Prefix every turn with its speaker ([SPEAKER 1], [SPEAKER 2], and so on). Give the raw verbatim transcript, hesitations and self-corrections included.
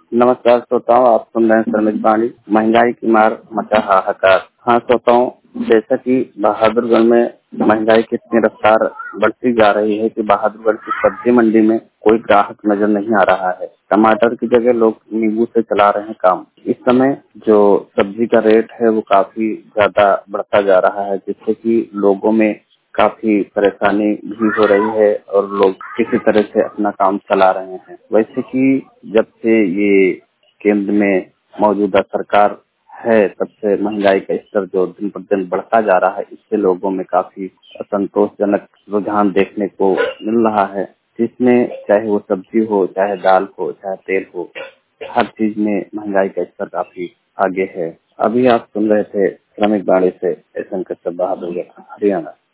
[SPEAKER 1] नमस्कार श्रोताओं, आप सुन रहे हैं श्रमिक वाणी। महंगाई की मार मचा हाहाकार। हाँ श्रोताओं, जैसा कि बहादुरगढ़ में महंगाई की इतनी रफ्तार बढ़ती जा रही है कि बहादुरगढ़ की सब्जी मंडी में कोई ग्राहक नजर नहीं आ रहा है। टमाटर की जगह लोग नींबू से चला रहे हैं काम। इस समय जो सब्जी का रेट है वो काफी ज्यादा बढ़ता जा रहा है, जिससे कि लोगों में काफी परेशानी भी हो रही है और लोग किसी तरह से अपना काम चला रहे हैं। वैसे कि जब से ये केंद्र में मौजूदा सरकार है, तब से महंगाई का स्तर जो दिन पर दिन बढ़ता जा रहा है, इससे लोगों में काफी असंतोषजनक रुझान देखने को मिल रहा है। जिसमें चाहे वो सब्जी हो, चाहे दाल हो, चाहे तेल हो, हर चीज में महंगाई का स्तर काफी आगे है। अभी आप सुन रहे थे श्रमिक वाणी से एस एन कश्यप, बहादुरगढ़, हरियाणा।